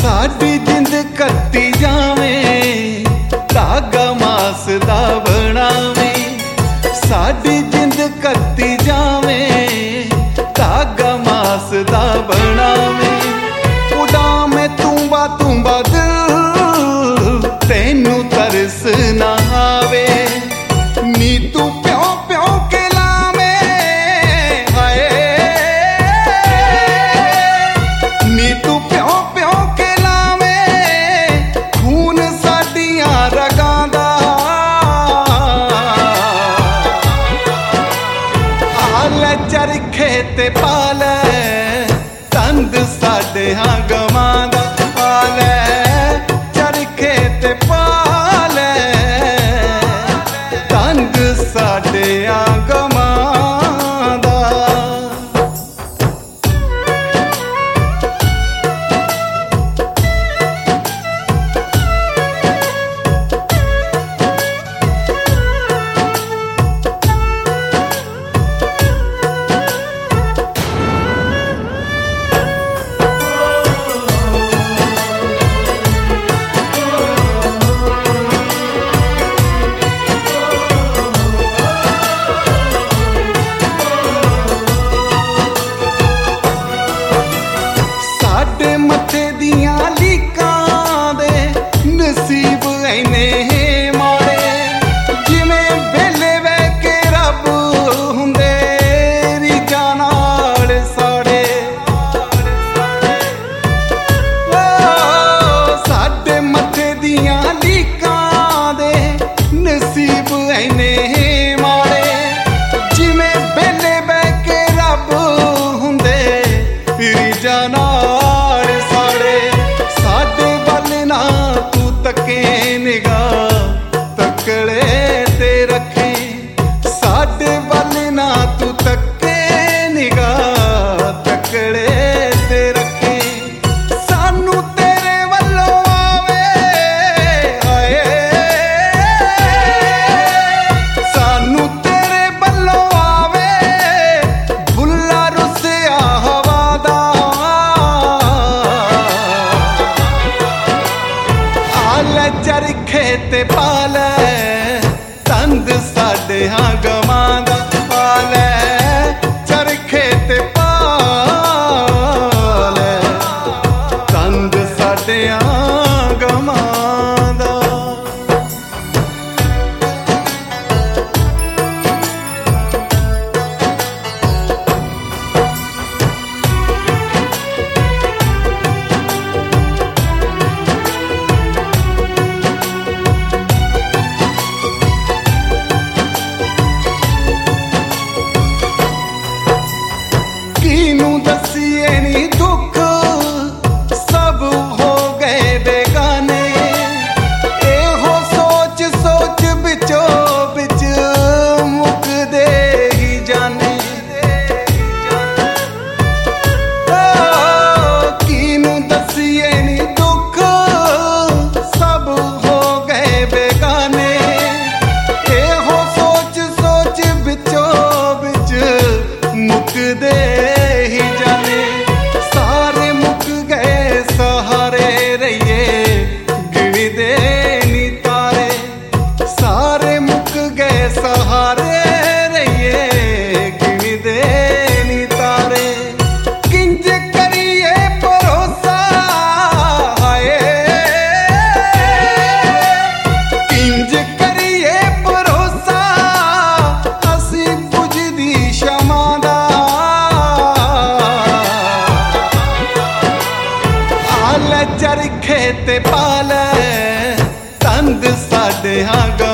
साडी जिंद कत्ती जावे धागा मास दा बनावे। साडी जिंद कत्ती जावे धागा मास दा बनावे। उड़ावे तूंबा तूंबा दिल तेनू तरस ना आवे। नी तू प्यों प्यों के लावे हाय। नी तू प्यों प्यों के लावे खून साडियां रगां दा। आले चरखे ते पाले तंद साडे हां गवां दा। आले चरखे ते पाले तंद साडे हां गवां दा। मथे दियां लीकां दे नसीब इन्ने माड़े। जिवें बेले वह के रब हुंदे रीझां नाल साड़े। साडे मथे दियां लीकां दे नसीब इन्ने माड़े। जिवें बेले वह के रब हुंदे रीझां नाल साड़े। साडे वल ना तू तके निगाह तकड़े ते रखे। साडे वल ना तू तके निगाह तकड़े ते रखे। सानू तेरे वल्लों आवे हाय। सानू तेरे वल्लों आवे भुल्ला रुसिया हवा दा। आले चरखे ते पाले तंद साडे हां गवां दा। आले चरखे ते पाले तंद साडे हां गवां दा। किनू दसिए नी दुख सब हो गए बेगाने। एहो सोच सोच बिचो बिच मुकदे ही जाने। किनू दसिए नी दुख सब हो गए बेगाने। एहो सोच सोच बिचो बिच मुकदे ही जाने। सारे मुक गए सहारे रहिए गिणदे नी तारे। सारे मुक गए सहारे रहिए गिणदे नी तारे। किंज करिए भरोसा हाय। किंज करिए भरोसा असी बुझदी शमा दा। आले चरखे ते पाले तंद साडे हां